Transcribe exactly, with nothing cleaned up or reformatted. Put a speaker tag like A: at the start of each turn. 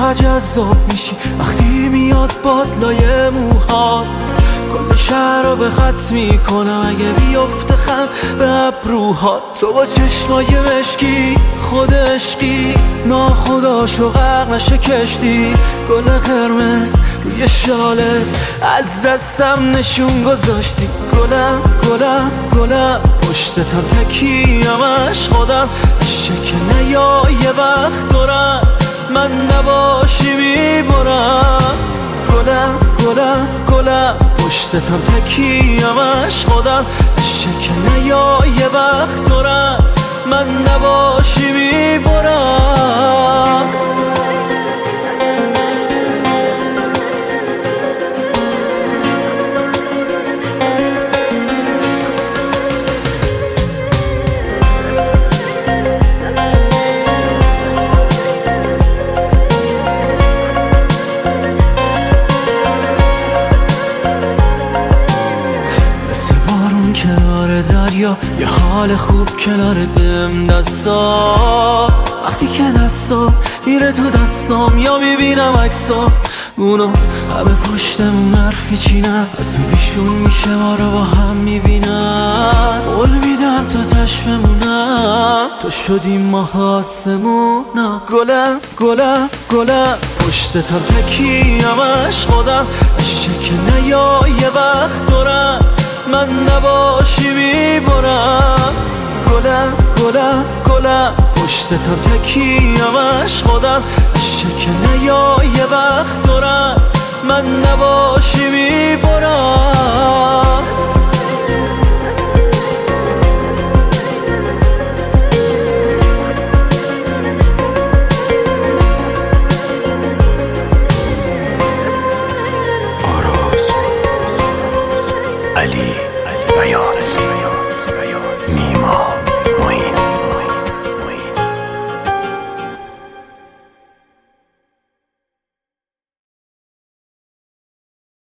A: چقدر جذاب میشی وقتی میاد بادلای موهات. کل شهر رو به خط میکنم اگه بیفته خم به ابروهات. تو با چشمای مشکی خود عشقی ناخداشو غرق نشه کشتی. گل قرمز روی شالت از دستم نشون گذاشتی. گلم گلم گلم پشتتم تکیه‌مش خودم. عشق که نیا یه وقت دارم من نباشی میبرم. گلم گلم گلم پشتتم تکیه‌مش خودم. عشق که نیا یه وقت دارم من نباشی میبرم. کنار دریا یه حال خوب کنار دم دستا. وقتی که دستا میره تو دستام یا میبینم عکسا اونو همه پشتمون حرف میچینن. از زودیشون میشه ما رو با هم میبینن. قول میدم تا تش بمونم تو شدیم ماه آسمونم. گلم گلم گلم پشتتم تکیه‌مش خودم. عشق که نیا یه وقت دارم من نباشی میبرم. گلم گلم گلم پشتتم تکیه‌مش خودم. عشق که نیا یه وقت دارم من نباشی میبرم.